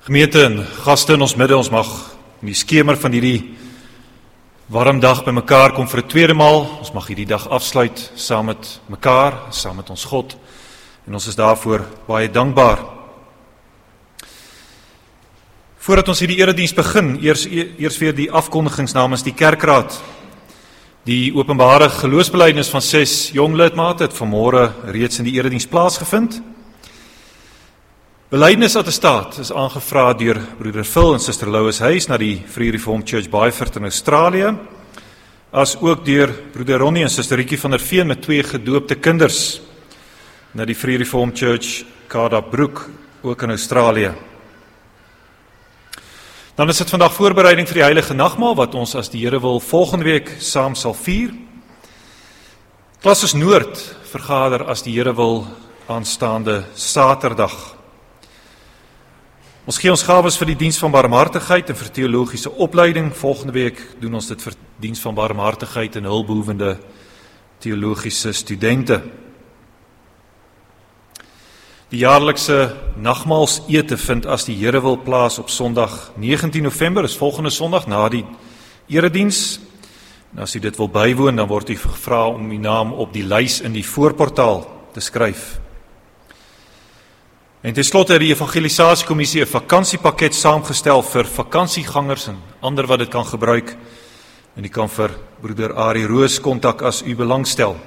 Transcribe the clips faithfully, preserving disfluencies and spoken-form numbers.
Gemeente en gaste in ons midde, ons mag in die skemer van hierdie warm dag by mekaar kom vir 'n tweede maal. Ons mag hierdie dag afsluit saam met mekaar, saam met ons God. En ons is daarvoor baie dankbaar. Voordat ons hierdie erediens begin, eers eers weer die afkondigings namens die kerkraad. Die openbare geloofsbelijdenis van ses jong lidmate het vanmôre reeds in die erediens plaasgevind. Belydenis-attestaat is aangevra deur broeder Phil en suster Lois Hayes na die Free Reformed Church Beaufort in Australië, as ook deur broeder Ronnie en suster Rikkie van der Veen met twee gedoopte kinders na die Free Reformed Church Kaadabroek, ook in Australië. Dan is dit vandag voorbereiding vir die Heilige Nagmaal, wat ons as die Here wil volgende week saam sal vier. Klasses Noord vergader as die Here wil aanstaande Saterdag. Ons gee ons gawes vir die diens van barmhartigheid en vir teologiese opleiding. Volgende week doen ons dit vir diens van barmhartigheid en hulpbehoevende teologiese studente. Die jaarlikse nagmaalsete vind as die Here wil plaas op Sondag negentien November, is volgende Sondag na die erediens. En as u dit wil bywoon, dan word u gevra om u naam op die lys in die voorportaal te skryf. En ten slotte het die evangelisasiekommissie 'n vakansiepakket saamgestel vir vakansiegangers en ander wat dit kan gebruik. En u kan vir broeder Arie Roos kontak as u belangstel.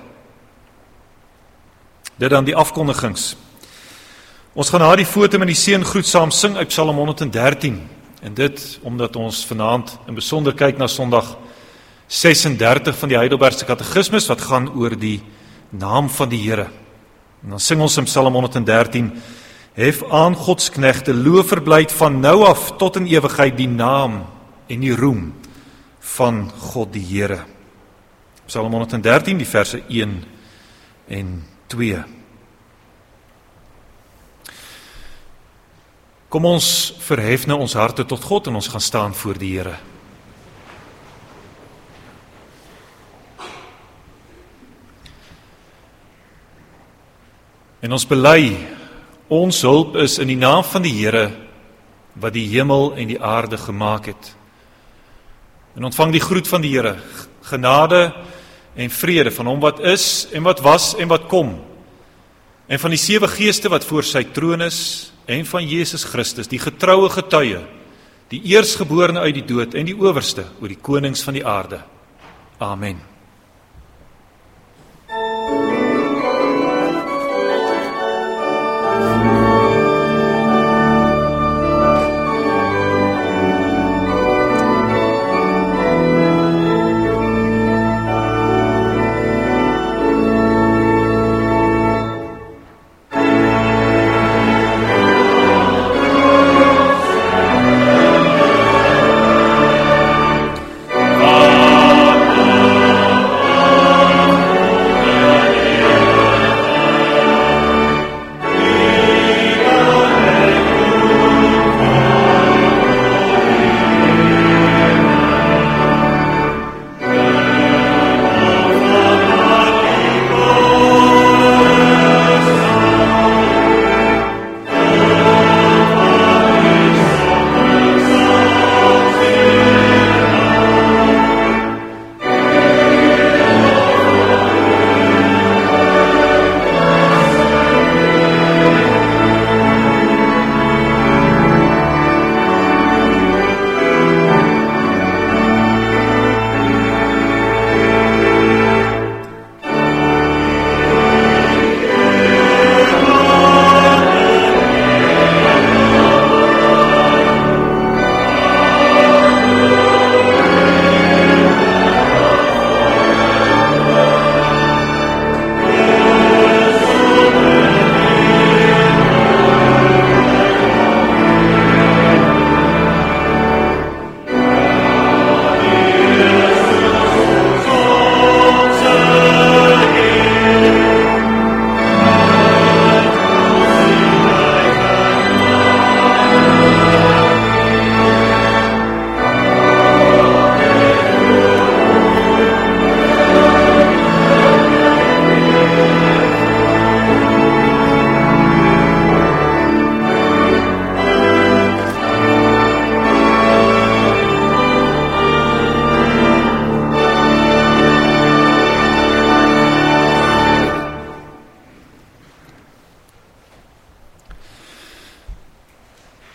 Dit dan die afkondigings. Ons gaan na die foto met die seëngroet saam sing uit Psalm honderddertien. En dit omdat ons vanaand in besonder kyk na Sondag sesendertig van die Heidelbergse Katekismus, wat gaan oor die naam van die Here. En dan sing ons in Psalm honderddertien: Hef aan Godsknegte, loof verblyd van nou af tot in ewigheid die naam en die roem van God die Here. Psalm honderddertien, die verse een en twee. Kom ons verhef nou ons harte tot God en ons gaan staan voor die Here. En ons bely, ons hulp is in die naam van die Here, wat die hemel en die aarde gemaak het. En ontvang die groet van die Here, genade en vrede van hom wat is en wat was en wat kom, en van die sewe geeste wat voor sy troon is, en van Jesus Christus, die getroue getuie, die eerstgeborene uit die dood en die owerste oor die konings van die aarde. Amen. Amen.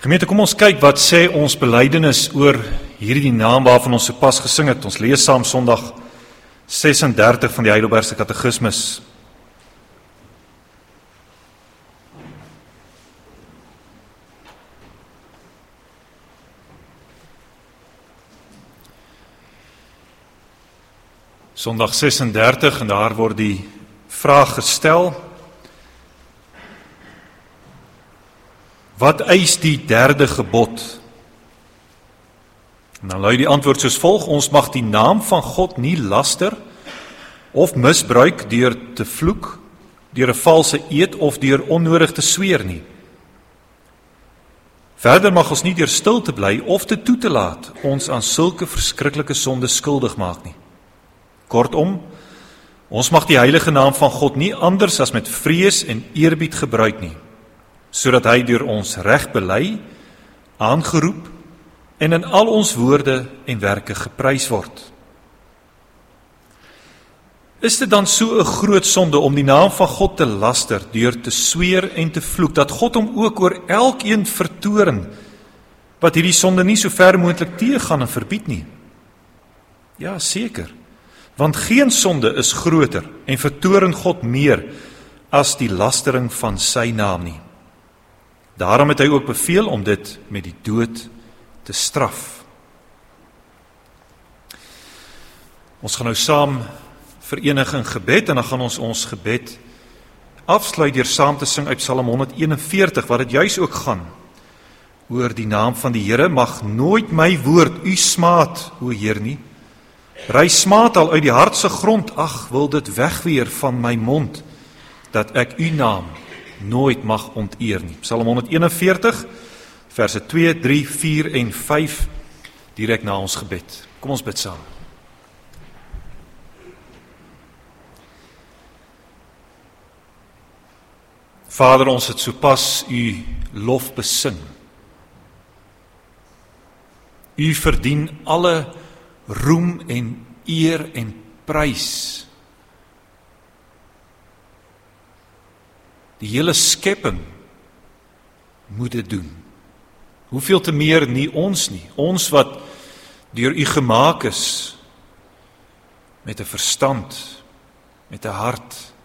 Gemeente, kom ons kyk wat sê ons belydenis oor hierdie naam waarvan ons sopas gesing het. Ons lees saam Sondag ses en dertig van die Heidelbergse Katekismus. Sondag ses en dertig, en daar word die vraag gestel: wat eis die derde gebod? En dan lui die antwoord soos volg: ons mag die naam van God nie laster of misbruik deur te vloek, deur 'n valse eed of deur onnodig te sweer nie. Verder mag ons nie deur stil te bly of te toe te laat ons aan sulke verskriklike sonde skuldig maak nie. Kortom, ons mag die heilige naam van God nie anders as met vrees en eerbied gebruik nie, sodat hy deur ons reg bely, aangeroep en in al ons woorde en werke geprys word. Is dit dan so 'n groot sonde om die naam van God te laster deur te sweer en te vloek, dat God hom ook oor elkeen vertoorn wat hierdie sonde nie so ver moontlik teëgaan en verbied nie? Ja, seker. Want geen sonde is groter en vertoorn God meer as die lastering van sy naam nie. Daarom het hy ook beveel om dit met die dood te straf. Ons gaan nou saam verenig in gebed, en dan gaan ons ons gebed afsluit deur saam te sing uit Psalm honderdeenenveertig, wat dit juis ook gaan oor die naam van die Here. Mag nooit my woord u smaad, o Heer, nie. Ry smaad al uit die hart se grond, ag, wil dit wegweer van my mond, dat ek u naam nooit mag onteer nie. Psalm honderdeenenveertig, verse twee, drie, vier en vyf, direk na ons gebed. Kom ons bid saam. Vader, ons het sopas u lof besing. U verdien alle roem en eer en prys. Die hele skepping moet dit doen. Hoeveel te meer nie ons nie, ons wat deur u gemaak is, met 'n verstand, met 'n hart.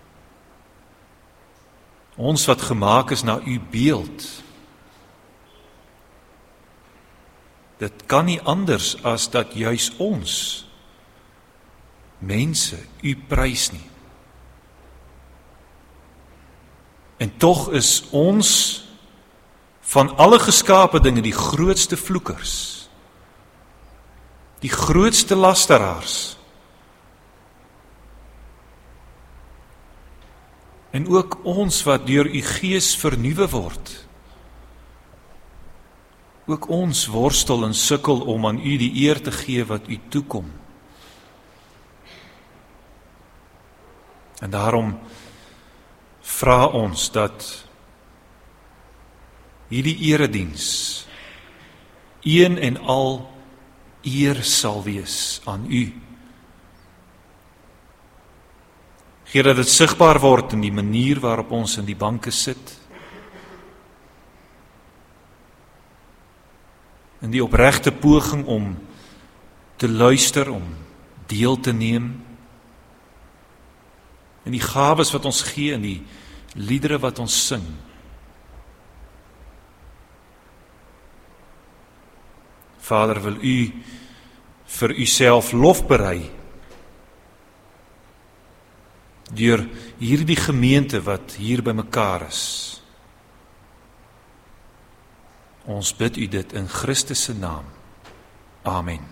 Ons wat gemaak is na u beeld. Dit kan nie anders as dat juis ons, mense, u prys nie. En tog is ons van alle geskape dinge die grootste vloekers, die grootste lasteraars. En ook ons wat deur u gees vernuwe word, ook ons worstel en sukkel om aan u die eer te gee wat u toekom. En daarom vra ons dat hierdie erediens een en al eer sal wees aan u. Gee dat dit sigbaar word in die manier waarop ons in die banke sit, in die opregte poging om te luister, om deel te neem, in die gawes wat ons gee, in die liedere wat ons sing. Vader, wil u vir u self lof berei, deur hierdie gemeente wat hier by mekaar is. Ons bid u dit in Christus se naam. Amen.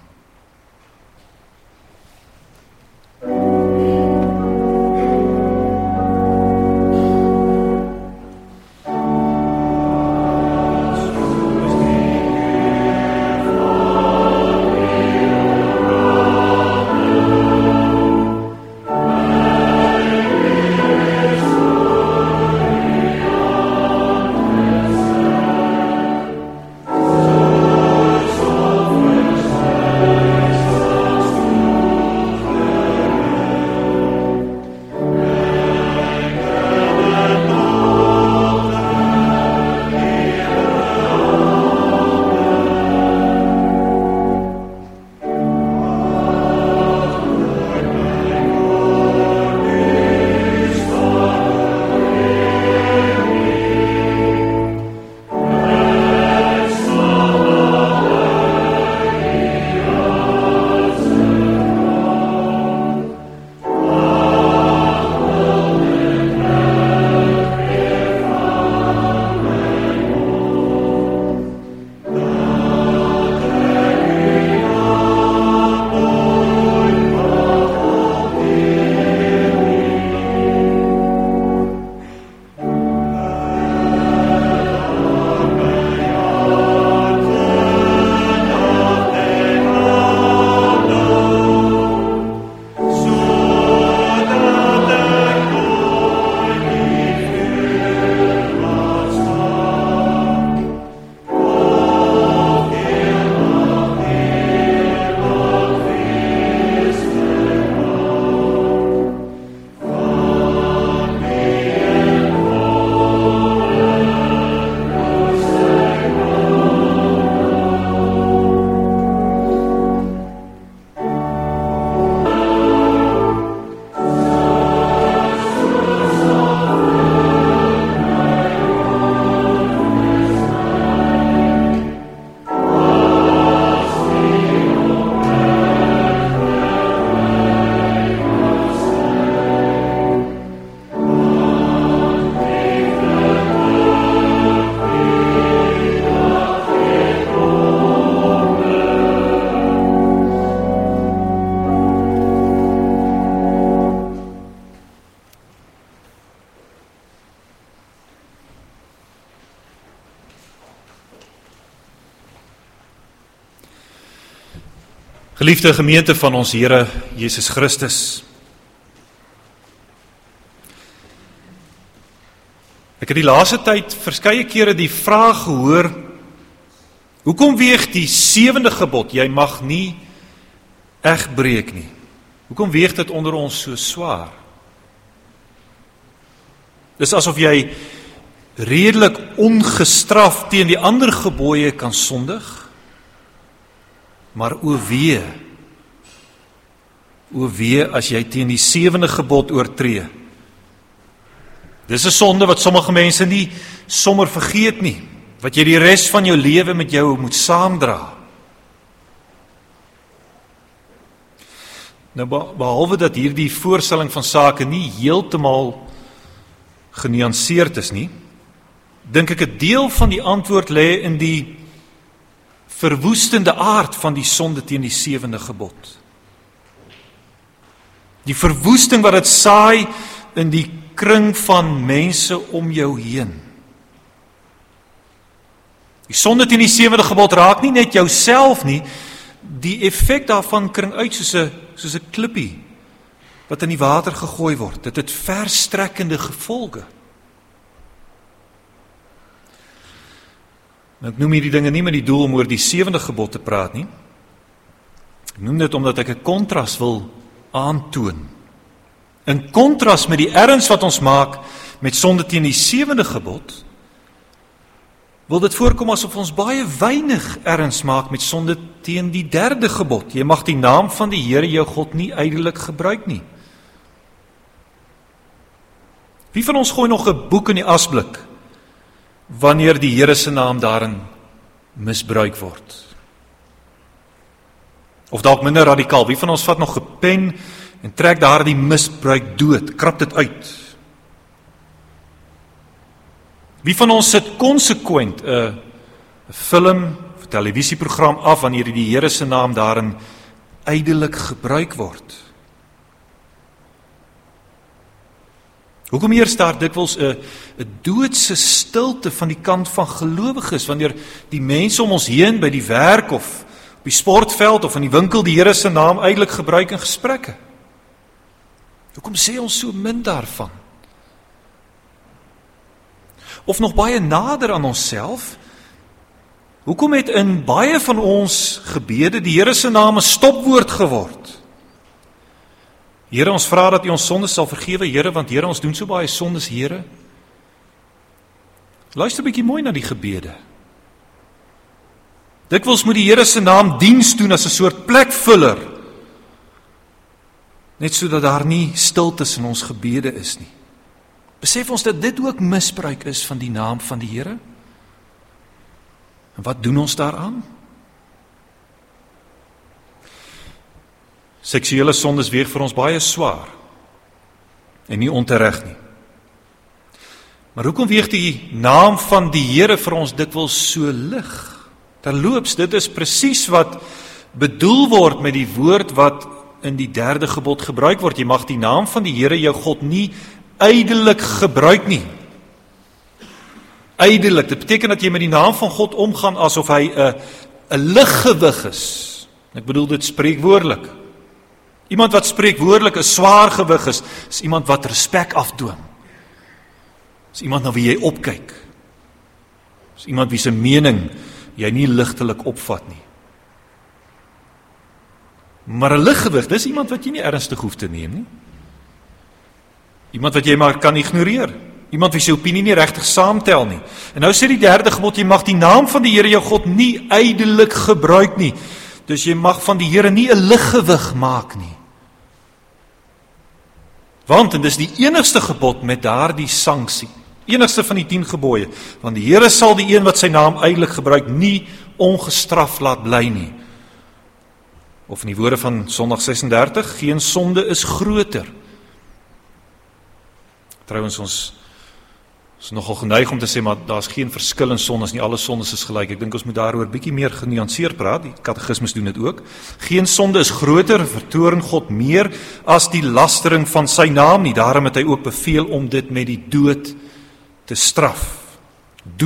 Geliefde gemeente van ons Here Jesus Christus. Ek het die laaste tyd verskeie kere die vraag gehoor, hoekom weeg die sewende gebod, jy mag nie egbreek nie? Hoekom weeg dit onder ons so swaar? Dis asof jy redelik ongestraf teen die ander gebooie kan sondig, maar o wee, o wee as jy teen die sewende gebod oortree. Dis 'n sonde wat sommige mense nie sommer vergeet nie, wat jy die res van jou lewe met jou moet saamdra. Nou behalwe dat hierdie voorstelling van sake nie heeltemal genuanceerd is nie, dink ek 'n deel van die antwoord lê in die verwoestende aard van die sonde teen die sewende gebod. Die verwoesting wat dit saai in die kring van mense om jou heen. Die sonde teen die sewende gebod raak nie net jouself nie, die effek daarvan kring uit soos 'n soos 'n klippie wat in die water gegooi word. Dit het verstrekkende gevolge. Ek noem hierdie dinge nie met die doel om oor die sewende gebod te praat nie. Ek noem dit omdat ek 'n kontras wil aantoon. In kontras met die erns wat ons maak met sonde teen die sewende gebod, wil dit voorkom asof ons baie weinig erns maak met sonde teen die derde gebod. Jy mag die naam van die Here jou God nie ydelik gebruik nie. Wie van ons gooi nog 'n boek in die asblik wanneer die Here se naam daarin misbruik word? Of dalk minder radikaal, wie van ons vat nog 'n pen en trek daardie misbruik dood, krap dit uit? Wie van ons sit konsekwent 'n film of televisieprogram af wanneer die Here se naam daarin ydelik gebruik word? Hoekom heers daar dikwels 'n 'n doodse stilte van die kant van gelowiges wanneer die mense om ons heen by die werk of op die sportveld of in die winkel die Here se naam ydelik gebruik in gesprekke? Hoekom sê ons so min daarvan? Of nog baie nader aan onsself, hoekom het in baie van ons gebede die Here se naam 'n stopwoord geword? Here, ons vra dat U ons sondes sal vergewe, Here, want Here, ons doen so baie sondes, Here. Luister 'n bietjie mooi na die gebede. Dikwels moet die Here se naam diens doen as 'n soort plekvuller, net sodat daar nie stiltes in ons gebede is nie. Besef ons dat dit ook misbruik is van die naam van die Here? En wat doen ons daaraan? Seksuele sondes weeg vir ons baie swaar en nie ontereg nie. Maar hoekom weeg die naam van die Here vir ons dikwels so lig? Terloops, dit is presies wat bedoel word met die woord wat in die derde gebod gebruik word. Jy mag die naam van die Here jou God nie ydelik gebruik nie. Ydelik, dit beteken dat jy met die naam van God omgaan asof hy 'n 'n liggewig is. Ek bedoel dit spreekwoordelik. Iemand wat spreekwoordelik 'n swaar gewig is, is iemand wat respek afdwing. Is iemand na wie jy opkyk. Is iemand wie se mening jy nie ligtelik opvat nie. Maar 'n liggewig, dis iemand wat jy nie ernstig hoef te neem nie. Iemand wat jy maar kan ignoreer. Iemand wie sy opinie nie regtig saamtel nie. En nou sê die derde gebod, jy mag die naam van die Here jou God nie ydelik gebruik nie. Dus jy mag van die Here nie 'n liggewig maak nie. Want, en dis die enigste gebod met daardie sanksie, enigste van die tien gebooie, want die Here sal die een wat sy naam ydelik gebruik nie ongestraf laat bly nie. Of in die woorde van Sondag ses en dertig, geen sonde is groter. Trouwens, ons is nogal geneig om te sê, maar daar is geen verskil in sondes nie, alle sondes is gelyk. Ek dink ons moet daaroor bietjie meer genuanceerd praat, die katekismes doen dit ook. Geen sonde is groter, vertoorn God meer as die lastering van sy naam nie. Daarom het hy ook beveel om dit met die dood te straf.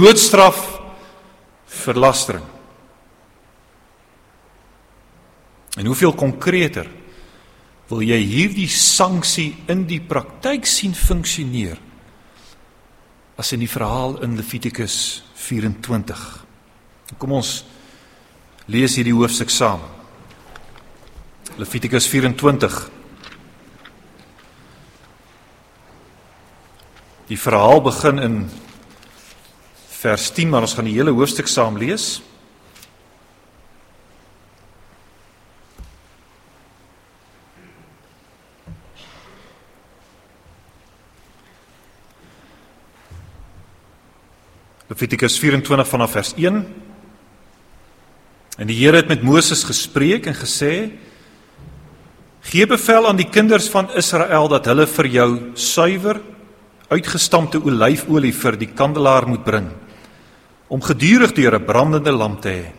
Doodstraf vir lastering. En hoeveel konkreter wil jy hierdie sanksie in die praktyk sien funksioneer as in die verhaal in Levitikus vyf-en-twintig. Kom ons lees hierdie hoofstuk saam. Levitikus vyf-en-twintig. Die verhaal begin in vers tien, maar ons gaan die hele hoofstuk saam lees. Levitikus vyf-en-twintig vanaf vers een. En die Here het met Moses gespreek en gesê: Gee bevel aan die kinders van Israel dat hulle vir jou suiwer uitgestampte olyfolie vir die kandelaar moet bring, om gedurig deur 'n brandende lamp te hê.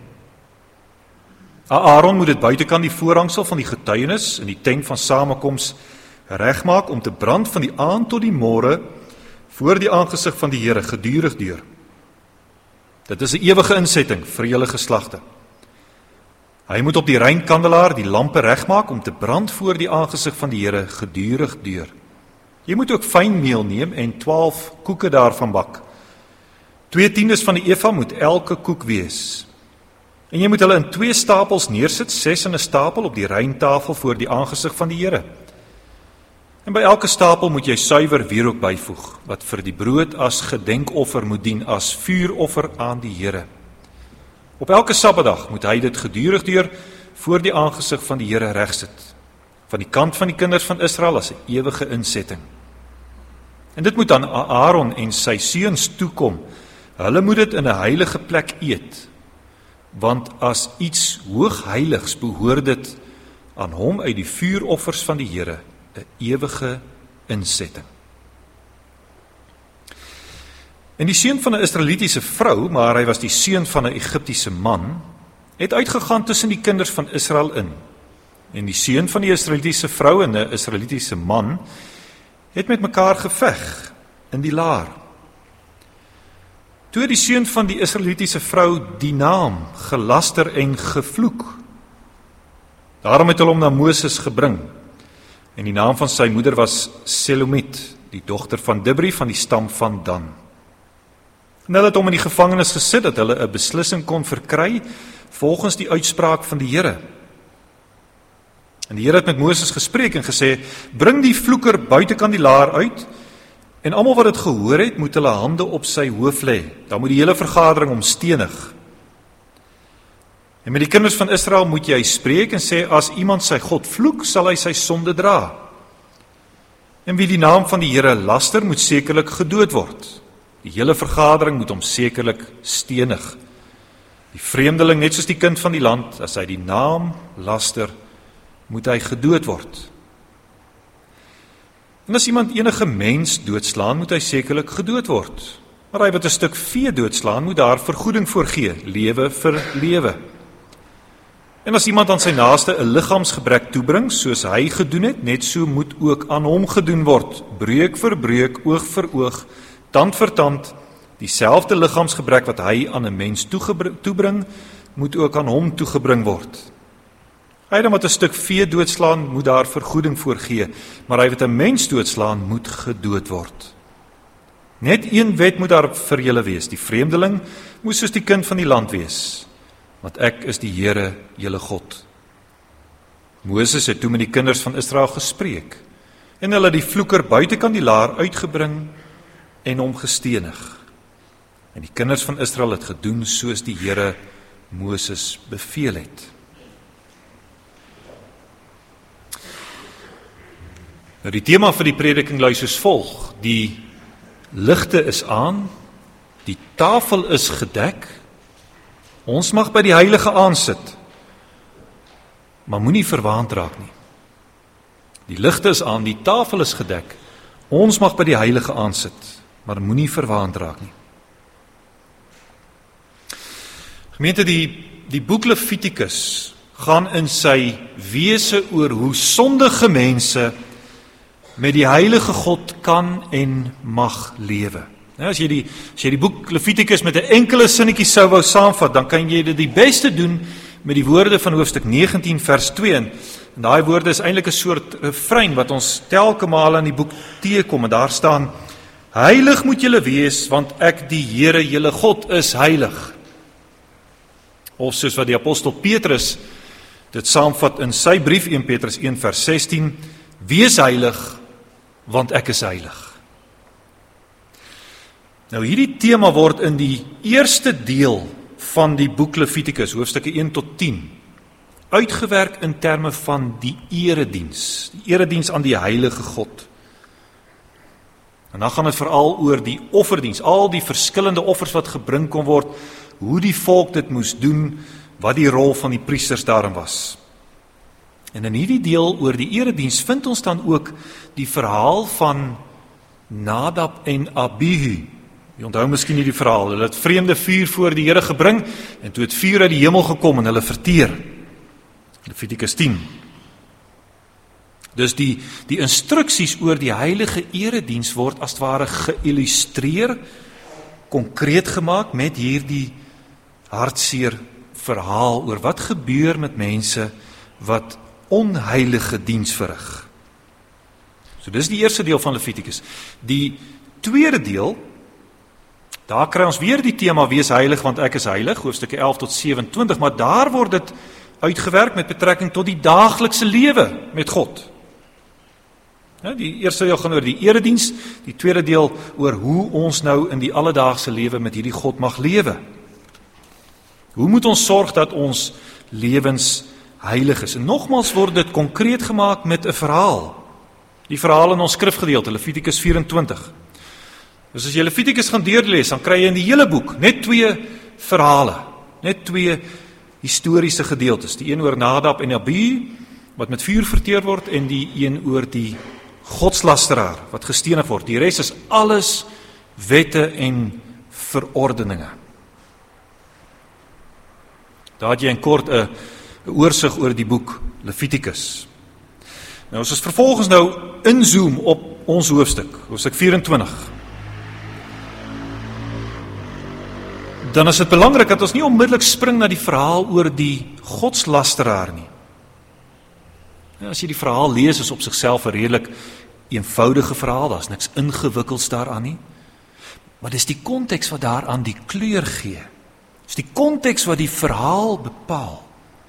Aaron moet dit buitekant die voorhangsel van die getuienis in die tent van samekoms regmaak om te brand van die aand tot die môre voor die aangesig van die Here gedurig deur. Dit is 'n ewige insetting vir julle geslagte. Hy moet op die reinkandelaar die lampe regmaak om te brand voor die aangesig van die Here gedurig deur. Jy moet ook fyn meel neem en twaalf koeke daarvan bak. Twee tiendes van die eva moet elke koek wees. En jy moet hulle in twee stapels neersit, ses in 'n stapel op die reintafel voor die aangesig van die Here. En by elke stapel moet jy suiwer wierook byvoeg, wat vir die brood as gedenkoffer moet dien, as vuuroffer aan die Here. Op elke Sabbatdag moet hy dit gedurig deur voor die aangesig van die Here regsit, van die kant van die kinders van Israel as 'n ewige insetting. En dit moet aan Aaron en sy seuns toekom. Hulle moet dit in 'n heilige plek eet, want as iets hoogheiligs behoort dit aan hom uit die vuuroffers van die Here, 'n ewige insetting. En die seun van 'n Israelitiese vrou, maar hy was die seun van 'n Egiptiese man, het uitgegaan tussen die kinders van Israel in. En die seun van die Israelitiese vrou en 'n Israelitiese man het met mekaar geveg in die laar. Toe die seun van die Israelitiese vrou die naam gelaster en gevloek. Daarom het hulle hom na Moses gebring. En die naam van sy moeder was Selomit, die dogter van Dibri van die stam van Dan. En hulle het hom in die gevangenis gesit dat hulle 'n beslissing kon verkry volgens die uitspraak van die Here. En die Here het met Moses gespreek en gesê: Bring die vloeker buitekant die laar uit, en almal wat dit gehoor het, moet hulle hande op sy hoof lê. Dan moet die hele vergadering hom stenig. En met die kinders van Israel moet jy spreek en sê: As iemand sy God vloek, sal hy sy sonde dra. En wie die naam van die Here laster, moet sekerlik gedood word. Die hele vergadering moet hom sekerlik stenig. Die vreemdeling, net soos die kind van die land, as hy die naam laster, moet hy gedood word. En as iemand enige mens doodslaan, moet hy sekerlik gedood word. Maar hy wat 'n stuk vee doodslaan, moet daar vergoeding voor gee, lewe vir lewe. En as iemand aan sy naaste 'n liggaamsgebrek toebring, soos hy gedoen het, net so moet ook aan hom gedoen word, breuk vir breuk, oog vir oog, tand vir tand. Dieselfde liggaamsgebrek wat hy aan 'n mens toebring, moet ook aan hom toegebring word. Hy wat 'n stuk vee doodslaan, moet daar vergoeding voor gee, maar hy wat 'n mens doodslaan, moet gedood word. Net een wet moet daar vir julle wees: die vreemdeling moet soos die kind van die land wees, want ek is die Here, julle God. Moses het toe met die kinders van Israel gespreek, en hulle die vloeker buitekant die laar uitgebring en hom gestenig. En die kinders van Israel het gedoen soos die Here Moses beveel het. Nou die tema vir die prediking lui soos volg: die ligte is aan, die tafel is gedek, ons mag by die heilige aansit, maar moenie verwaand raak nie. Die ligte is aan, die tafel is gedek, ons mag by die heilige aansit, maar moenie verwaand raak nie. Gemeente, die, die boek Levitikus gaan in sy wese oor hoe sondige mense met die heilige God kan en mag lewe. Nou, as jy die, as jy die boek Levitikus met 'n enkele sinnetjie sou wou saamvat, dan kan jy dit die beste doen met die woorde van hoofstuk negentien vers twee. En daai woorde is eintlik 'n soort refrein wat ons telke male in die boek teekom, en daar staan: Heilig moet julle wees, want ek die Here julle God is heilig. Of soos wat die apostel Petrus dit saamvat in sy brief, een Petrus een vers sestien, wees heilig, want ek is heilig. Nou hierdie tema word in die eerste deel van die boek Levitikus, hoofstukke een tot tien, uitgewerk in terme van die erediens, die erediens aan die heilige God. En dan gaan dit veral oor die offerdiens, al die verskillende offers wat gebring kon word, hoe die volk dit moes doen, wat die rol van die priesters daarin was. En in hierdie deel oor die erediens vind ons dan ook die verhaal van Nadab en Abihu. Jy onthou miskien nie die verhaal, hulle het vreemde vuur voor die Here gebring, en toe het vuur uit die hemel gekom en hulle verteer. Levitikus tien. Dus die, die instruksies oor die heilige erediens word as het ware geïllustreer, konkreet gemaak met hierdie hartseer verhaal oor wat gebeur met mense wat onheilige diens verrig. So dis die eerste deel van Levitikus. Die tweede deel, daar kry ons weer die tema wees heilig, want ek is heilig, hoofstukke elf tot sewentwintig, maar daar word dit uitgewerk met betrekking tot die daaglikse lewe met God. Ja, die eerste deel gaan oor die erediens, die tweede deel oor hoe ons nou in die alledaagse lewe met hierdie God mag lewe. Hoe moet ons sorg dat ons lewens heilig is? En nogmaals word dit konkreet gemaak met 'n verhaal. Die verhaal in ons skrifgedeelte, Levitikus vyf-en-twintig. Dus as jy Levitikus gaan deurlees, dan kry jy in die hele boek net twee verhale, net twee historiese gedeeltes. Die een oor Nadab en Abihu, wat met vuur verteer word, en die een oor die godslasteraar, wat gestenig word. Die res is alles wette en verordeninge. Daar het jy in kort 'n oorsig oor die boek Levitikus. Nou as ons vervolgens nou inzoom op ons hoofstuk, hoofstuk vyf-en-twintig, dan is dit belangrik dat ons nie onmiddellik spring na die verhaal oor die godslasteraar nie. Ja, as jy die verhaal lees, is op sigself 'n redelik eenvoudige verhaal, daar is niks ingewikkelds daaraan nie. Maar dis die konteks wat daaraan die kleur gee. Dis die konteks wat die verhaal bepaal.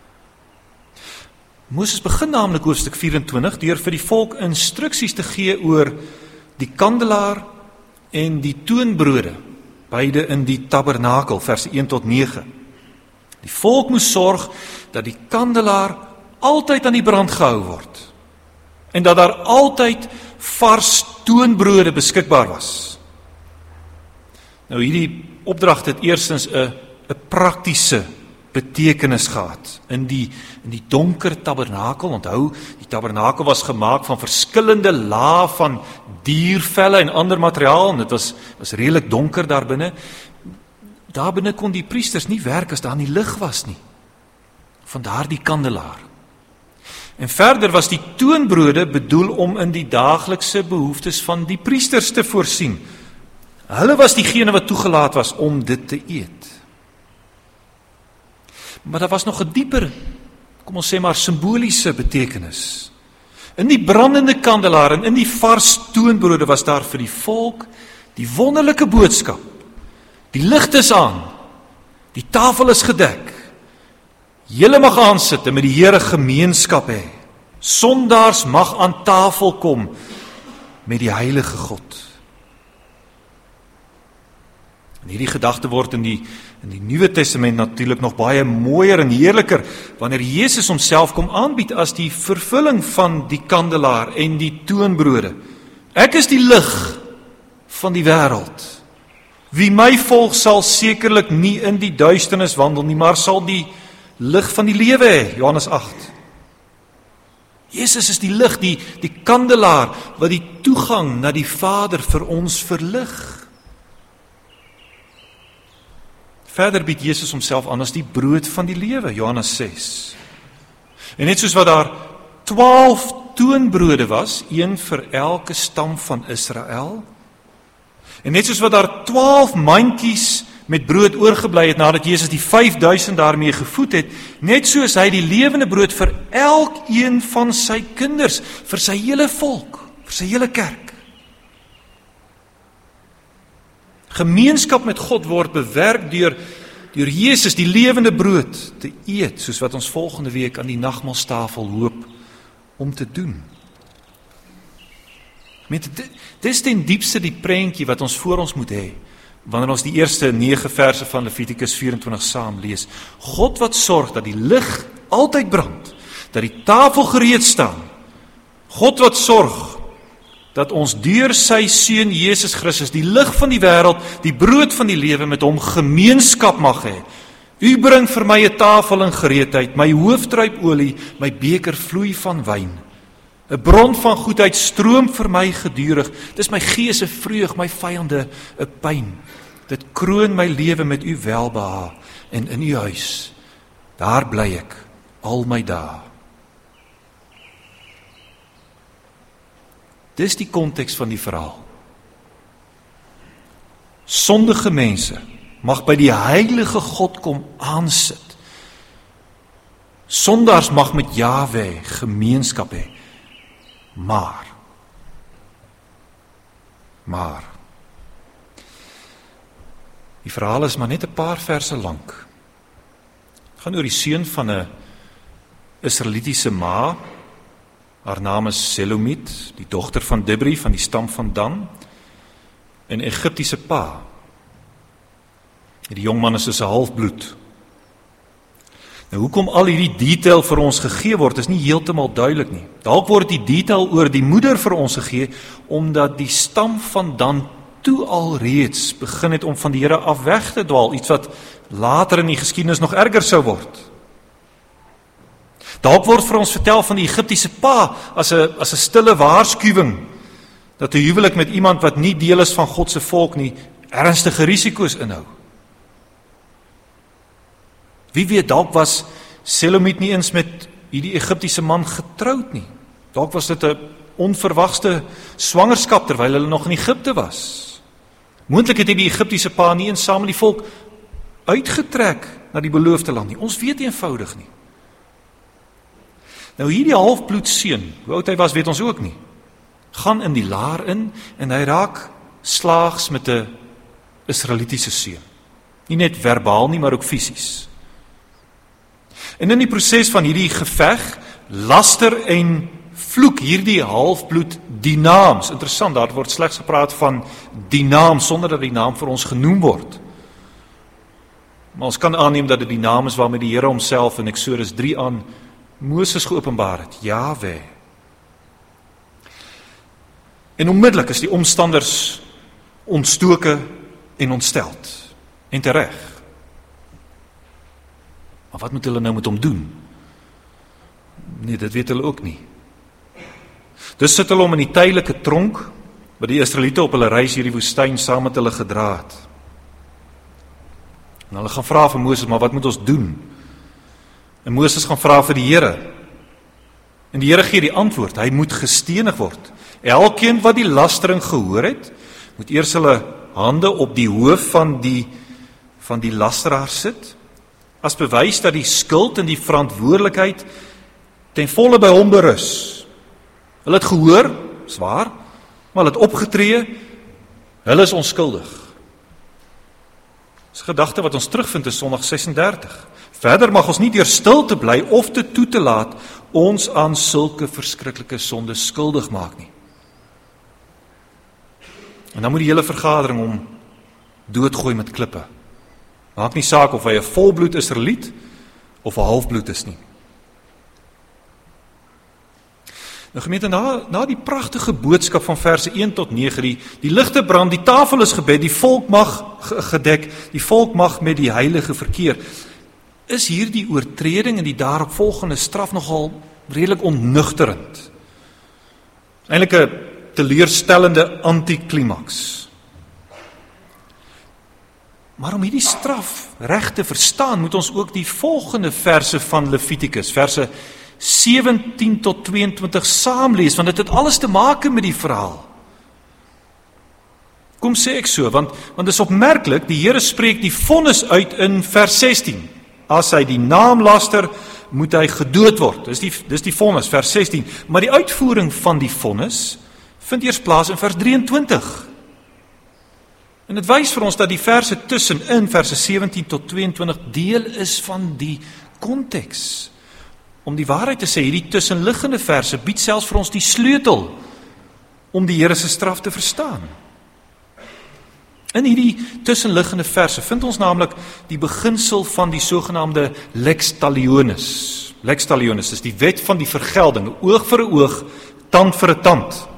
Moses begin naamlik hoofstuk vyf-en-twintig deur vir die volk instruksies te gee oor die kandelaar en die toonbrode, beide in die tabernakel, verse een tot nege. Die volk moes sorg dat die kandelaar altyd aan die brand gehou word, en dat daar altyd vars toonbrode beskikbaar was. Nou hierdie opdrag het eerstens 'n 'n praktiese betekenis gehad. In die in die donker tabernakel, onthou, die tabernakel was gemaak van verskillende lae van diervelle en ander materiaal, en dit was was redelik donker daar binne. Daar binne kon die priesters nie werk as daar nie lig was nie. Vandaar die kandelaar. En verder was die toonbrode bedoel om in die daaglikse behoeftes van die priesters te voorsien. Hulle was diegene wat toegelaat was om dit te eet. Maar daar was nog 'n dieper, kom ons sê maar simboliese betekenis. In die brandende kandelaar en in die vars toonbrode was daar vir die volk die wonderlike boodskap. Die lig is aan, die tafel is gedek. Julle mag aansit en met die Here gemeenskap hê. Sondaars mag aan tafel kom met die heilige God. En hierdie gedagte word in die in die Nuwe Testament natuurlik nog baie mooier en heerliker wanneer Jesus homself kom aanbied as die vervulling van die kandelaar en die toonbrode. Ek is die lig van die wêreld. Wie my volg sal sekerlik nie in die duisternis wandel nie, maar sal die lig van die lewe hê, Johannes agt. Jesus is die lig, die, die kandelaar, wat die toegang na die Vader vir ons verlig. Verder bied Jesus homself aan as die brood van die lewe, Johannes ses. En net soos wat daar twaalf toonbrode was, een vir elke stam van Israel, en net soos wat daar twaalf mandjies met brood oorgebly het nadat Jesus die vyfduisend daarmee gevoed het, net soos hy die lewende brood vir elkeen van sy kinders, vir sy hele volk, vir sy hele kerk. Gemeenskap met God word bewerk deur, deur Jesus, die lewende brood, te eet, soos wat ons volgende week aan die nagmaalstafel hoop om te doen. Met, dis ten diepste die prentjie wat ons voor ons moet hê, wanneer ons die eerste nege verse van Levitikus vyf-en-twintig saam lees. God wat sorg dat die lig altyd brand, dat die tafel gereed staan. God wat sorg dat ons deur sy seun Jesus Christus, die lig van die wêreld, die brood van die lewe, met hom gemeenskap mag hê. U bring vir my 'n tafel in gereedheid, my hoof druip olie, my beker vloei van wyn. 'n bron van goedheid stroom vir my gedurig. Dis my gees 'n vreug, my vyande 'n pyn. Dit kroon my lewe met u welbehae, en in u huis, daar bly ek al my dae. Dis die konteks van die verhaal. Sondige mense mag by die heilige God kom aansit. Sondaars mag met Jahwe gemeenskap hê. Maar, maar, die verhaal is maar net 'n paar verse lank. Het gaan oor die seun van 'n Israelitiese ma, haar naam is Selomit, die dogter van Dibri van die stam van Dan, en Egiptiese pa. Die jongman is dus 'n halfbloed. Nou, hoekom al hierdie detail vir ons gegee word, is nie heeltemal duidelik nie. Dalk word die detail oor die moeder vir ons gegee, omdat die stam van Dan toe al reeds begin het om van die Here af weg te dwaal, iets wat later in die geskiedenis nog erger sou word. Dalk word vir ons vertel van die Egiptiese pa as 'n as 'n stille waarskuwing, dat 'n huwelik met iemand wat nie deel is van God se volk nie, ernstige risiko's inhou. Wie weet, dalk was Selomit nie eens met hierdie Egiptiese man getroud nie. Dalk was dit 'n onverwagte swangerskap terwyl hulle nog in Egipte was. Moontlik het hy die Egiptiese pa nie eens saam met die volk uitgetrek na die beloofde land nie. Ons weet eenvoudig nie. Nou hierdie halfbloed seun, hoe oud hy was weet ons ook nie, gaan in die laar in en hy raak slaags met 'n Israelitiese seun. Nie net verbaal nie, maar ook fisies. En in die proses van hierdie geveg, laster en vloek hierdie halfbloed die naams. Interessant, daar word slegs gepraat van die naam, sonder dat die naam vir ons genoem word. Maar ons kan aanneem dat dit die naam is waarmee die Here homself in Eksodus drie aan Moses geopenbaar het, Jahwe. En onmiddellik is die omstanders ontstoke en ontsteld, en tereg. Maar wat moet hulle nou met hom doen? Nee, dit weet hulle ook nie. Dus sit hulle hom in die tydelike tronk, wat die Israeliete op hulle reis hierdie woestyn saam met hulle gedra het. En hulle gaan vra vir Moses, maar wat moet ons doen? En Moses gaan vra vir die Here. En die Here gee die antwoord, hy moet gestenig word. Elkeen wat die lastering gehoor het, moet eers hulle hande op die hoof van die, van die lasteraar sit, as bewys dat die skuld en die verantwoordelikheid ten volle by hom berus. Hulle het gehoor, swaar, maar hulle het opgetree, hulle is onskuldig. Dis 'n gedagte wat ons terugvind in Sondag ses en dertig. Verder mag ons nie deur stil te bly of te toe te laat ons aan sulke verskriklike sondes skuldig maak nie. En dan moet die hele vergadering hom doodgooi met klippe. Maak nie saak of hy 'n volbloed Israeliet of 'n halfbloed is nie. Nou gemeente, na, na die pragtige boodskap van verse een tot nege, die, die ligte brand, die tafel is gebed, die volk mag gedek, die volk mag met die heilige verkeer, is hier die oortreding en die daaropvolgende straf nogal redelik onnugterend. Eintlik 'n teleurstellende antiklimaks. Maar om hierdie straf reg te verstaan, moet ons ook die volgende verse van Levitikus, verse sewentien tot tweeëntwintig saamlees, want dit het alles te maak met die verhaal. Kom sê ek so, want, want dit is opmerklik, die Here spreek die vonnis uit in vers sestien. As hy die naam laster, moet hy gedood word. Dis die, dis die vonnis, vers sestien. Maar die uitvoering van die vonnis vind eers plaas in vers drieëntwintig. En dit wys vir ons dat die verse tussenin, verse sewentien tot tweeëntwintig, deel is van die konteks. Om die waarheid te sê, hierdie tussenliggende verse bied selfs vir ons die sleutel om die Here se straf te verstaan. In hierdie tussenliggende verse vind ons naamlik die beginsel van die sogenaamde lex talionis. Lex talionis is die wet van die vergelding, oog vir 'n oog, tand vir 'n tand.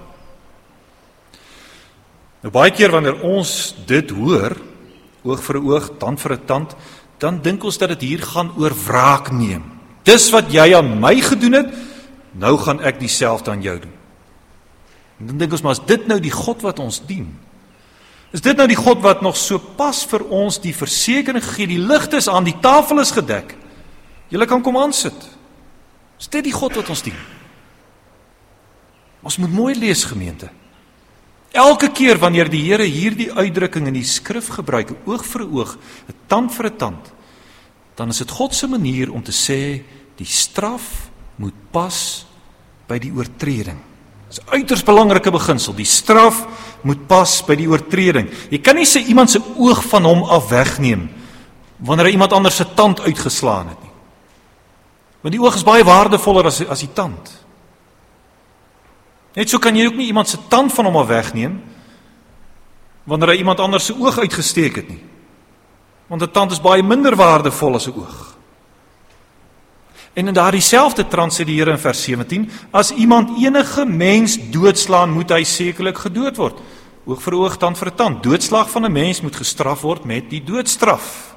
Nou baie keer wanneer ons dit hoor, oog vir 'n oog, tand vir 'n tand, dan dink ons dat dit hier gaan oor wraak neem. Dis wat jy aan my gedoen het, nou gaan ek dieselfde aan jou doen. En dan dink ons, maar is dit nou die God wat ons dien? Is dit nou die God wat nog so pas vir ons die versekering gee, die ligte is aan, die tafel is gedek, julle kan kom aansit? Is dit die God wat ons dien? Ons moet mooi lees, gemeente. Elke keer wanneer die Here hierdie uitdrukking in die skrif gebruik, oog vir 'n oog, 'n tand vir 'n tand, dan is dit God se manier om te sê, die straf moet pas by die oortreding. Dit is 'n uiters belangrike beginsel, die straf moet pas by die oortreding. Jy kan nie sê iemand se oog van hom af wegneem, wanneer hy iemand anders se tand uitgeslaan het nie. Want die oog is baie waardevoller as, as die tand. Net so kan jy ook nie iemand se tand van hom af wegneem, wanneer hy iemand anders se oog uitgesteek het nie. Want 'n tand is baie minder waardevol as 'n oog. En in daardie selfde trant sê die Here in vers sewentien, as iemand enige mens doodslaan, moet hy sekerlik gedood word. Oog vir oog, tand vir tand. Doodslag van 'n mens moet gestraf word met die doodstraf.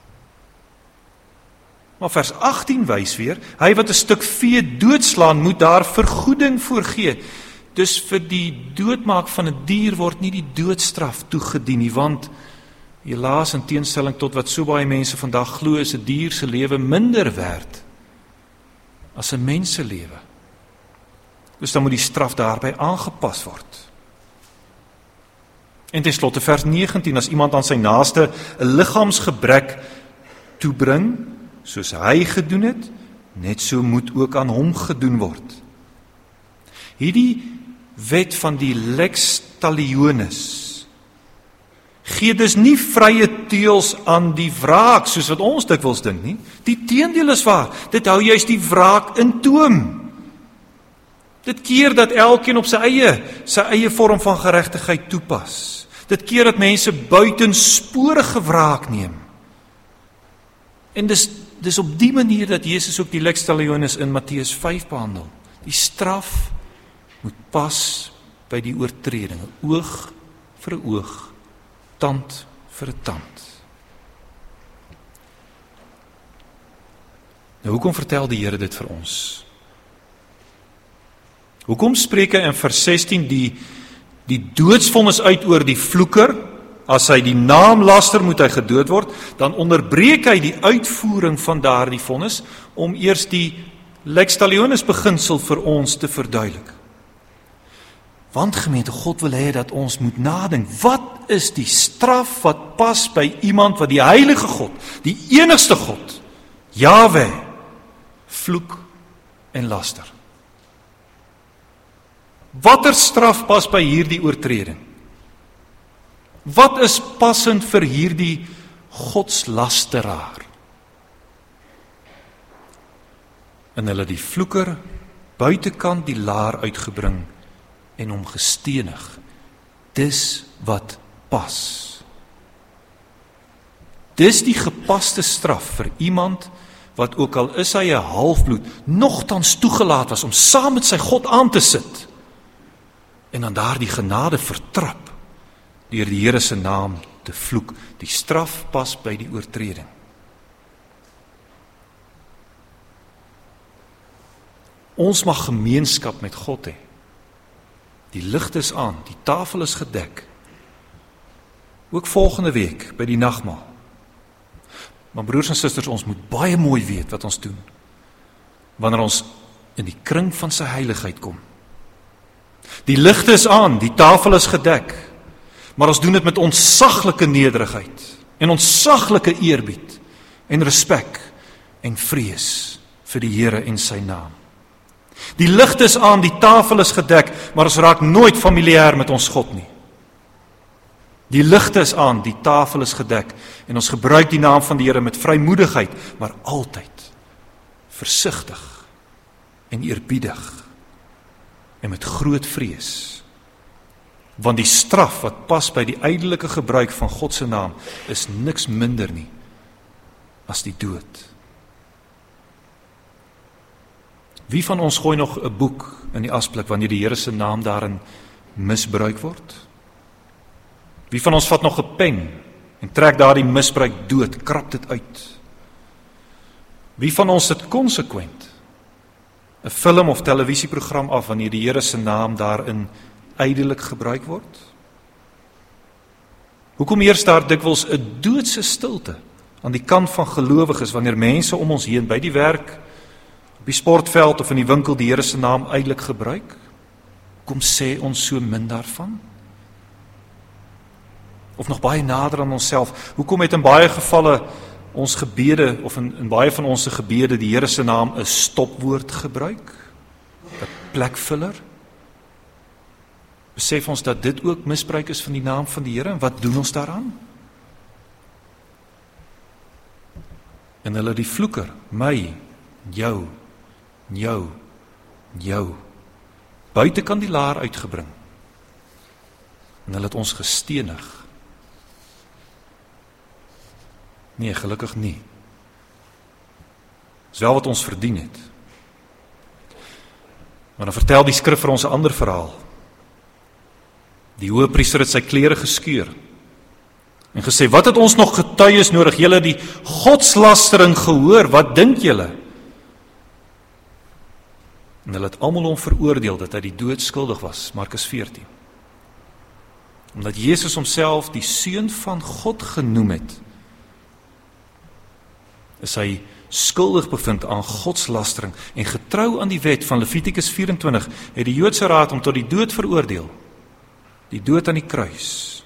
Maar vers agttien wys weer, hy wat 'n stuk vee doodslaan, moet daar vergoeding voor gee. Dus vir die doodmaak van 'n dier word nie die doodstraf toegedien nie, want helaas in teenstelling tot wat so baie mense vandag glo, is 'n dier se lewe minder werd as 'n mens se lewe. Dus dan moet die straf daarby aangepas word. En ten slotte vers negentien, as iemand aan sy naaste 'n liggaamsgebrek toebring, soos hy gedoen het, net so moet ook aan hom gedoen word. Hierdie wet van die lex talionis gee dus nie vrye teels aan die wraak, soos wat ons dikwels dink nie. Die teendeel is waar, dit hou juist die wraak in toom. Dit keer dat elkeen op sy eie, sy eie vorm van geregtigheid toepas. Dit keer dat mense buitensporige wraak neem. En dis, dis op die manier dat Jesus ook die lex talionis in Matteus vyf behandel. Die straf moet pas by die oortreding, oog vir 'n oog, tand vir 'n tand. Nou, hoekom vertel die Here dit vir ons? Hoekom spreek hy in vers sestien die, die doodsvonnis uit oor die vloeker? As hy die naam laster, moet hy gedood word. Dan onderbreek hy die uitvoering van daardie vonnis om eers die lex talionis beginsel vir ons te verduidelik. Want gemeente, God wil hê dat ons moet nadink, wat is die straf wat pas by iemand wat die heilige God, die enigste God, Jahwe, vloek en laster? Watter straf pas by hierdie oortreding? Wat is passend vir hierdie godslasteraar? En hulle die vloeker buitekant die laar uitgebring en hom gestenig. Dis wat pas. Dis die gepaste straf vir iemand wat ook al is hy 'n halfbloed, nogtans toegelaat was om saam met sy God aan te sit en dan daardie genade vertrap deur die Here se naam te vloek. Die straf pas by die oortreding. Ons mag gemeenskap met God hê. Die ligte is aan, die tafel is gedek. Ook volgende week by die nagmaal. Maar broers en susters, ons moet baie mooi weet wat ons doen wanneer ons in die kring van sy heiligheid kom. Die ligte is aan, die tafel is gedek. maar ons doen dit met ontsaglike nederigheid en ontsaglike eerbied en respek en vrees vir die Here en sy naam. Die lig is aan, die tafel is gedek, maar ons raak nooit familier met ons God nie. Die ligte is aan, die tafel is gedek en ons gebruik die naam van die Here met vrymoedigheid, maar altyd versigtig en eerbiedig en met groot vrees. Want die straf wat pas by die ydelike gebruik van God se naam is niks minder nie as die dood. Wie van ons gooi nog 'n boek in die asblik wanneer die Here se naam daarin misbruik word? Wie van ons vat nog 'n pen en trek daardie misbruik dood, krap dit uit? Wie van ons sit konsekwent 'n film of televisieprogram af wanneer die Here se naam daarin ydelik gebruik word? Hoekom heers daar dikwels 'n doodse stilte aan die kant van gelowiges wanneer mense om ons heen by die werk, op die sportveld of in die winkel die Here se naam ydelik gebruik? Kom sê ons so min daarvan? Of nog baie nader aan onsself, hoekom het in baie gevalle ons gebede, of in, in baie van ons gebede, die Here se naam 'n stopwoord gebruik? 'n plekvuller? Besef ons dat dit ook misbruik is van die naam van die Here, en wat doen ons daaraan? En hulle die vloeker, my, jou, jou, jou, buitekant die laar uitgebring. En hulle het ons gestenig. Nee, gelukkig nie. Dis wel wat ons verdien het. Maar dan vertel die skrif vir ons 'n ander verhaal. Die hoëpriester het sy klere geskeur en gesê, wat het ons nog getuies nodig? Julle het die godslastering gehoor, wat dink julle? En hulle het almal hom veroordeel dat hy die dood skuldig was, Markus veertien. Omdat Jesus homself die seun van God genoem het, is hy skuldig bevind aan godslastering en getrou aan die wet van Levitikus vyf-en-twintig het die Joodse raad hom tot die dood veroordeel. Die dood aan die kruis.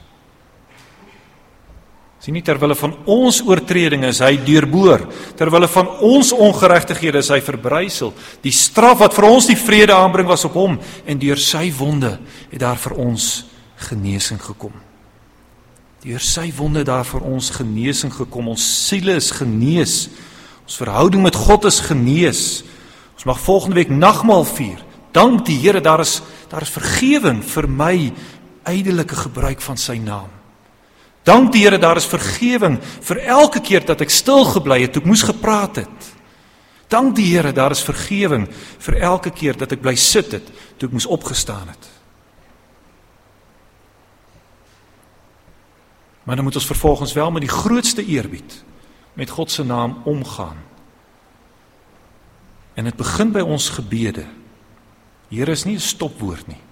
Sien nie, terwille van ons oortredinge is hy deurboor, terwille van ons ongeregtighede is hy verbrysel. Die straf wat vir ons die vrede aanbring was op hom, en deur sy wonde het daar vir ons genesing gekom. Deur sy wonde daar vir ons genesing gekom, ons siele is genees, ons verhouding met God is genees, ons mag volgende week nagmaal vier, dank die Here, daar is, daar is vergewing vir my ydelike gebruik van sy naam. Dank die Here, daar is vergewing vir elke keer dat ek stil gebly het, toe ek moes gepraat het. Dank die Here, daar is vergewing vir elke keer dat ek bly sit het, toe ek moes opgestaan het. Maar dan moet ons vervolgens wel met die grootste eerbied met God se naam omgaan. En dit begin by ons gebede. Here is nie 'n stopwoord nie.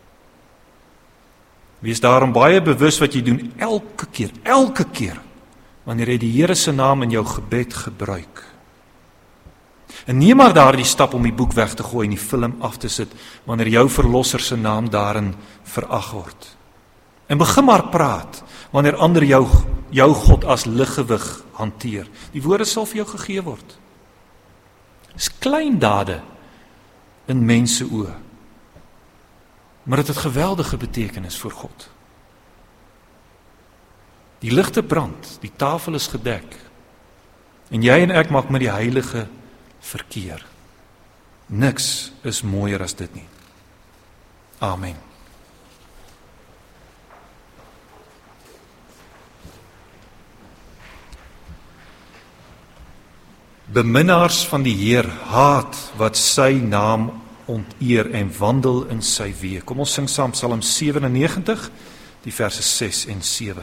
Wees daarom baie bewus wat jy doen elke keer, elke keer, wanneer jy die Here se naam in jou gebed gebruik. En neem maar daardie stap om die boek weg te gooi en die film af te sit, wanneer jou verlosser se naam daarin verag word. En begin maar praat, wanneer ander jou, jou God as liggewig hanteer. Die woorde sal vir jou gegee word. Dis klein dade in mense oë, maar dit het geweldige betekenis vir God. Die ligte brand, die tafel is gedek, en jy en ek maak met die heilige verkeer. Niks is mooier as dit nie. Amen. Beminnaars van die Heer haat wat sy naam onteer en wandel in sy weë. Kom ons sing saam Psalm sewenennegentig, die verse ses en sewe.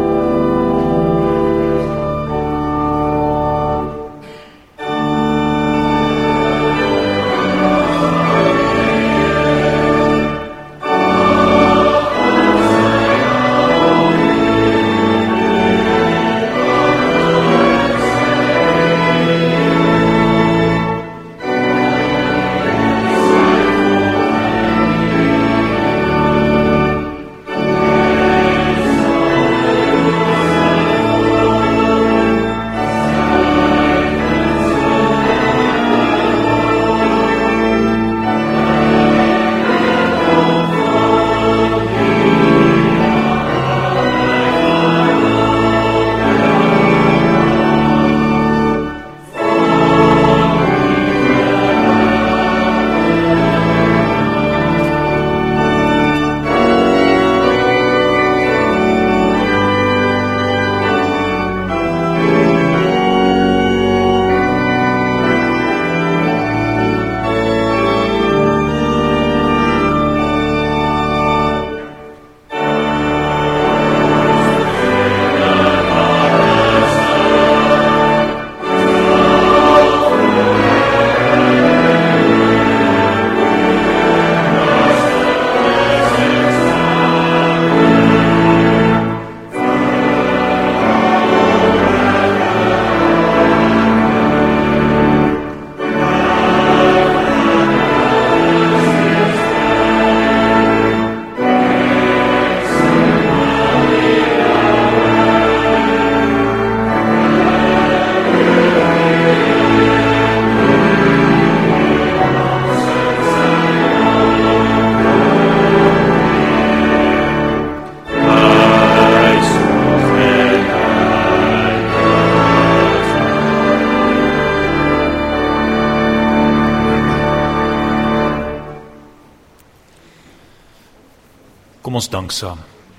O Kom ons dank saam.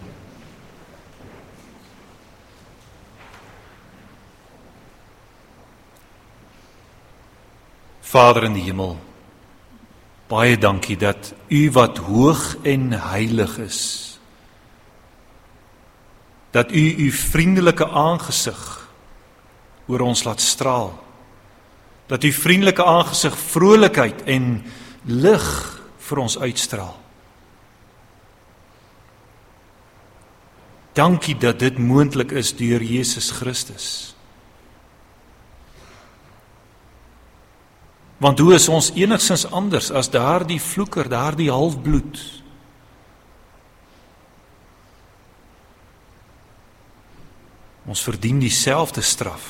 Vader in die hemel, baie dankie dat U wat hoog en heilig is, dat U U vriendelike aangesig oor ons laat straal, dat U vriendelike aangesig vrolikheid en lig vir ons uitstraal. Dankie dat dit moontlik is deur Jesus Christus. Want hoe is ons enigstens anders as daardie vloeker, daardie halfbloed? Ons verdien dieselfde straf.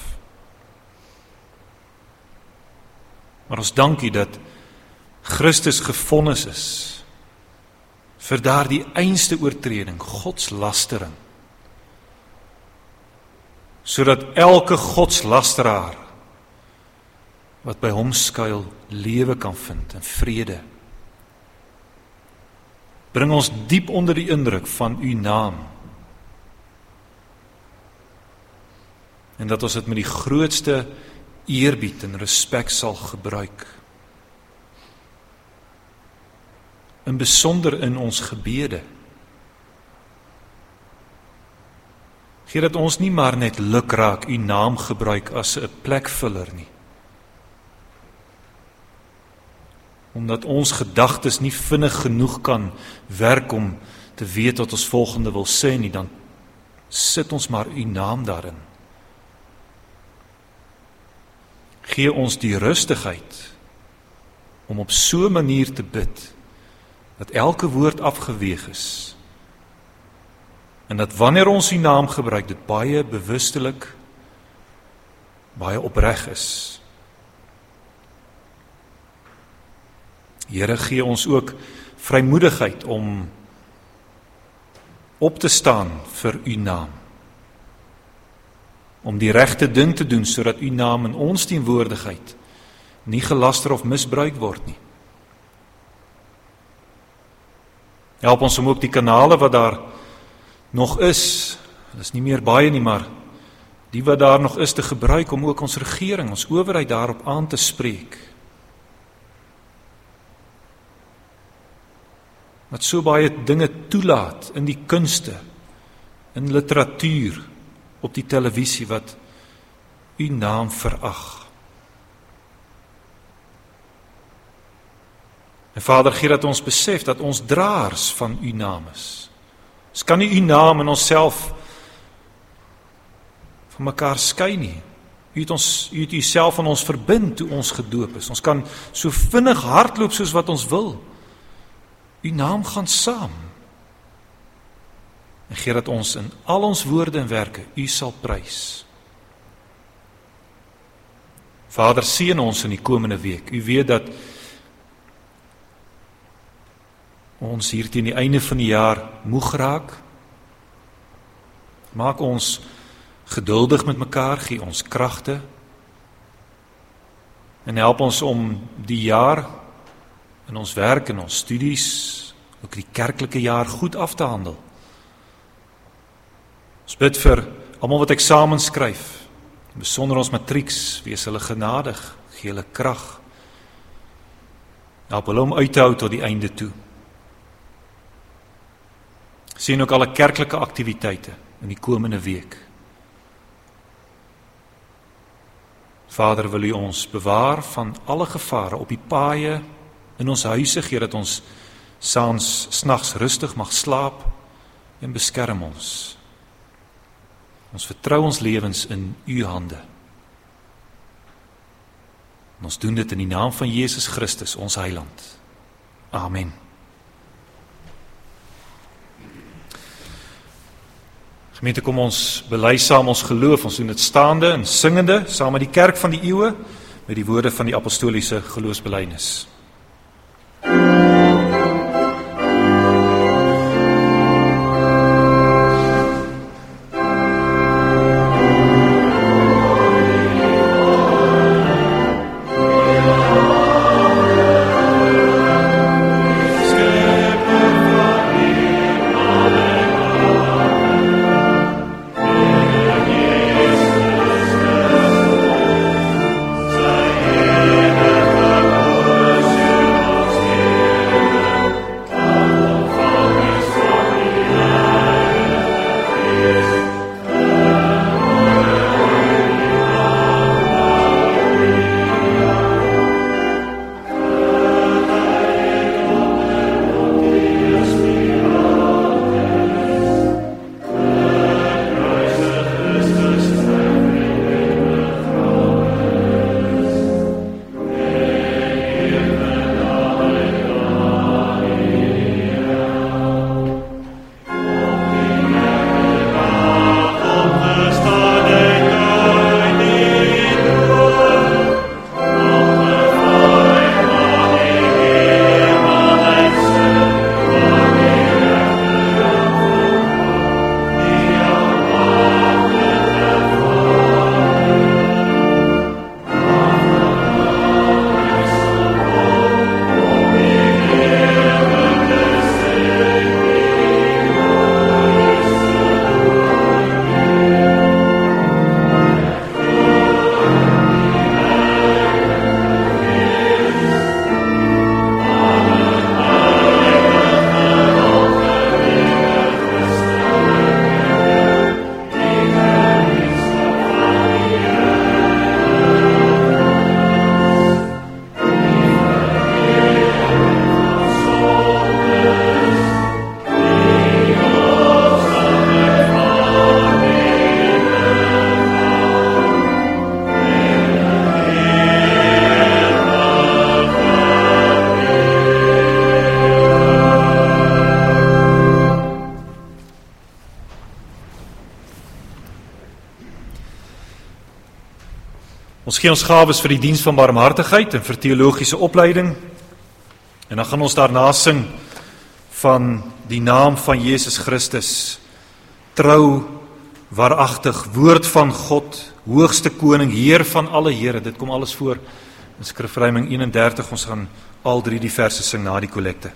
Maar ons dankie dat Christus gevonnis is vir daardie einste oortreding, godslastering, sodat elke godslasteraar wat by hom skuil, lewe kan vind en vrede. Bring ons diep onder die indruk van U naam, en dat ons dit met die grootste eerbied en respek sal gebruik. In besonder in ons gebede. Gee dat ons nie maar net lukraak U naam gebruik as 'n plekvuller nie. Omdat ons gedagtes nie vinnig genoeg kan werk om te weet wat ons volgende wil sê nie, dan sit ons maar U naam daarin. Gee ons die rustigheid om op so 'n manier te bid, dat elke woord afgeweeg is, en dat wanneer ons U naam gebruik, dit baie bewustelik, baie opreg is. Here, gee ons ook vrymoedigheid om op te staan vir U naam, om die regte ding te doen, sodat U naam in ons teenwoordigheid nie gelaster of misbruik word nie. Help ons om ook die kanale wat daar nog is, dit is nie meer baie nie, maar die wat daar nog is te gebruik, om ook ons regering, ons owerheid daarop aan te spreek. Wat so baie dinge toelaat in die kunste, in literatuur, op die televisie, wat U naam verag. En Vader, gee dat ons besef dat ons draers van U naam is. Ons kan nie U naam en onsself van mekaar skei nie. U het ons, U het U self aan ons verbind toe ons gedoop is. Ons kan so vinnig hardloop soos wat ons wil. U naam gaan saam. En gee dat ons in al ons woorde en werke U sal prys. Vader, seën ons in die komende week. U weet dat ons hier teen die einde van die jaar moeg raak. Maak ons geduldig met mekaar, gee ons kragte. En help ons om die jaar in ons werk en ons studies, ook die kerklike jaar goed af te handel. Ons bid vir almal wat eksamens skryf, besonder ons matrieks, wees hulle genadig, gee hulle krag. Help hulle om uit te hou tot die einde toe. Sien ook alle kerklike aktiwiteite in die komende week. Vader, wil U ons bewaar van alle gevare op die paaie, in ons huise, gee dat ons saans, snags rustig mag slaap, en beskerm ons. Ons vertrou ons lewens in U hande. En ons doen dit in die naam van Jesus Christus, ons Heiland. Amen. Gemeente, kom ons bely saam ons geloof, ons doen dit staande en singende, saam met die kerk van die eeue, met die woorde van die apostoliese geloofsbelijdenis. Ons gee ons gawes vir die diens van barmhartigheid en vir teologiese opleiding. En dan gaan ons daarna sing van die naam van Jesus Christus, trou, waaragtig, woord van God, hoogste koning, Heer van alle Here. Dit kom alles voor in Skrifruiming eenendertig. Ons gaan al drie die verse sing na die kollekte.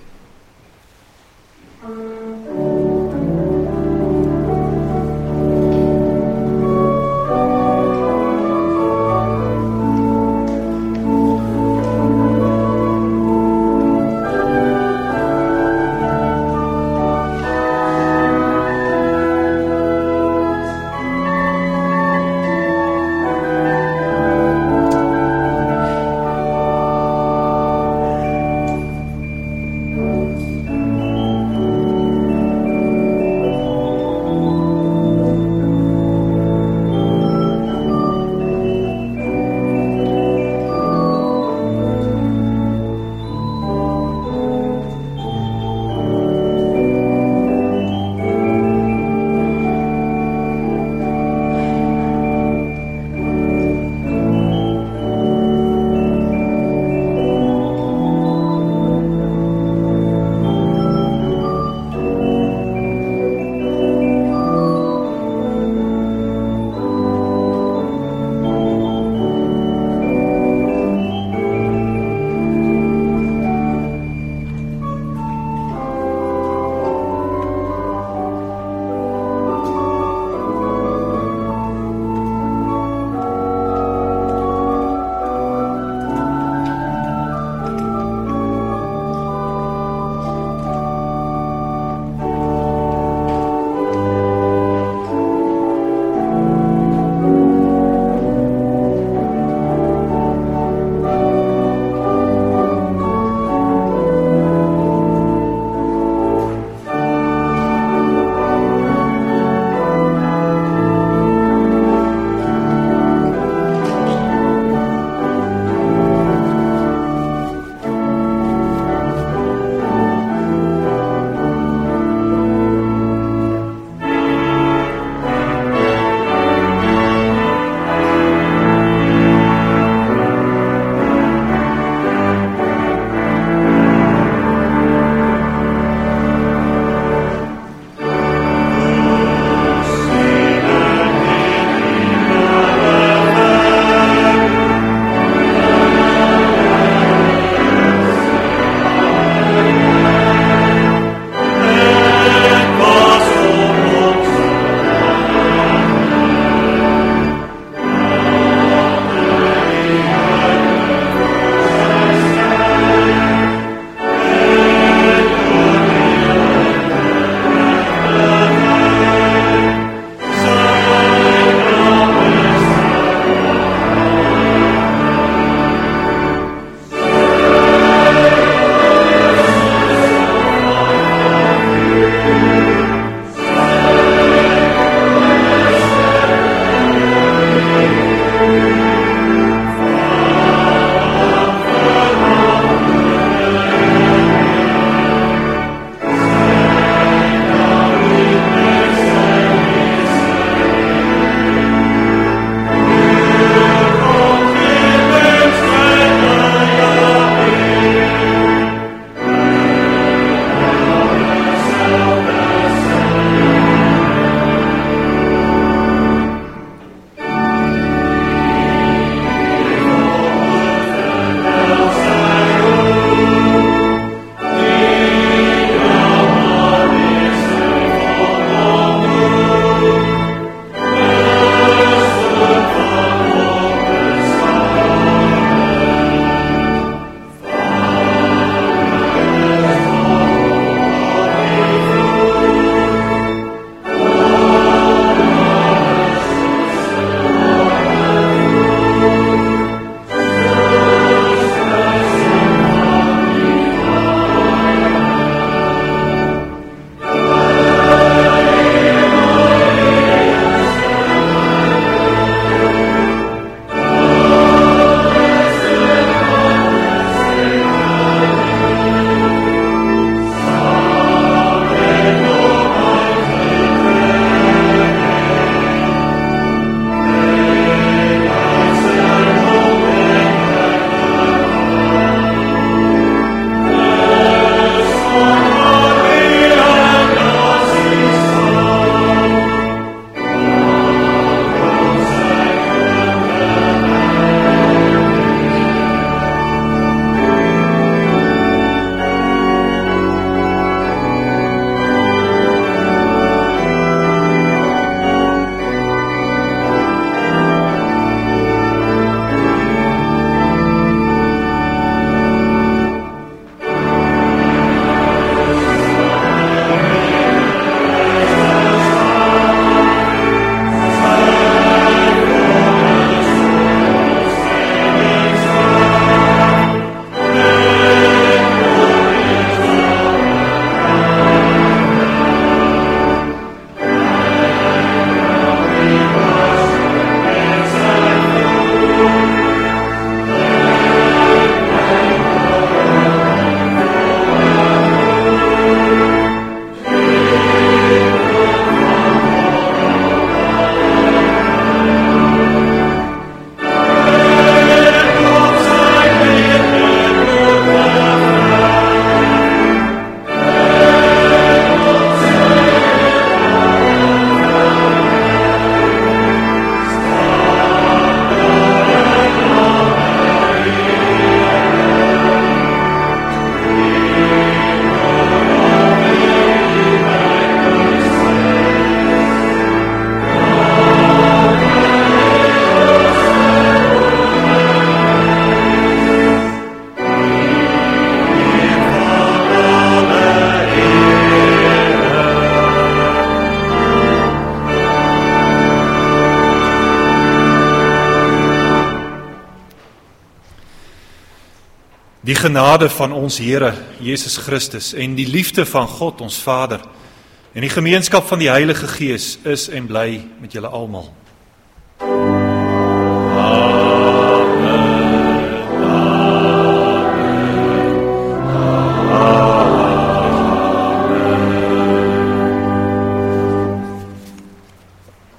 Die genade van ons Here Jesus Christus en die liefde van God ons Vader en die gemeenskap van die Heilige Gees is en bly met julle almal.